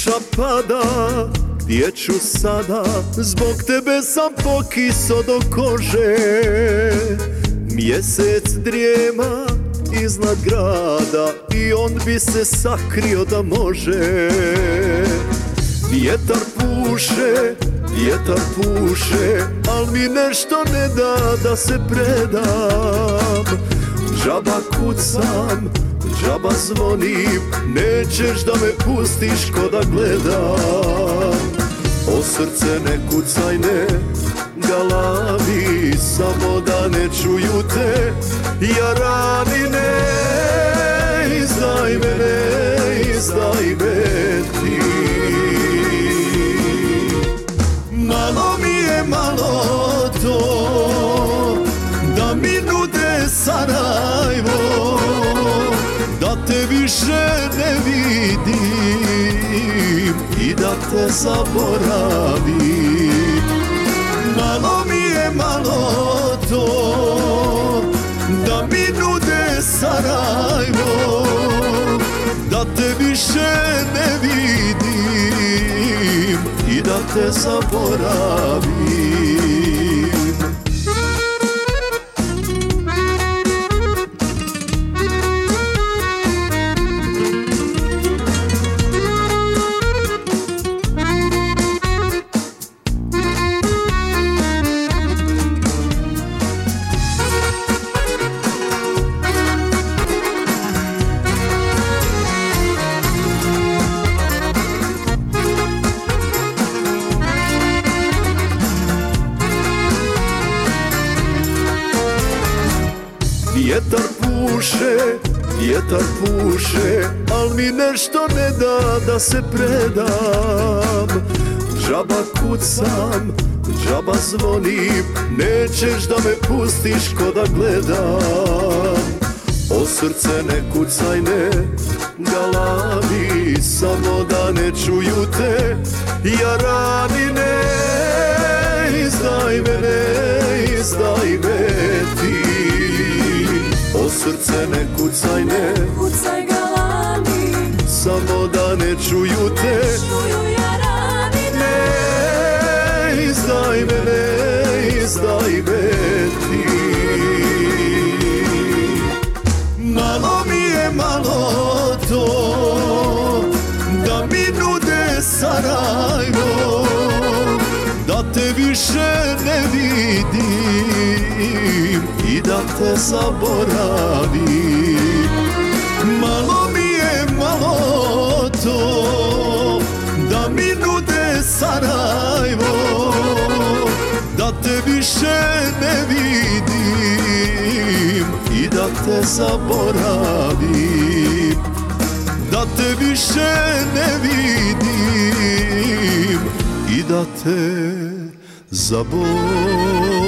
Kiša pada, gdje ću sada? Zbog tebe sam pokiso do kože. Mjesec drijema iznad grada i on bi se sakrio da može. Vjetar puše, al mi nešto ne da se predam. Džaba kucam, džaba zvonim, nećeš da me pustiš ko da gledam. O srce ne kucaj, ne galavi, samo da ne čuju te jaranine. Izdaj me ti. Malo mi je malo to da mi nude Sarajevo, da te više ne vidim i da te zaboravim. Malo mi je malo to da mi nude Sarajevo, da te više ne vidim i da te zaboravim. Vjetar puše, al mi nešto ne da se predam. Džaba kucam, džaba zvonim, nećeš da me pustiš ko da gledam. O srce ne kucaj, ne galavi, samo da ne čuju te jaranine. Izdaj me ti. O srce ne kucaj, ne galami, samo da ne čuju te jaranine. Izdaj me ti. Malo mi je malo to da mi nude Sarajevo, da te više ne vidim i da te zaboravim. Malo mi je malo to da mi nude Sarajevo, da te više ne vidim i da te zaboravim. Da te više ne vidim i da te zaboravim.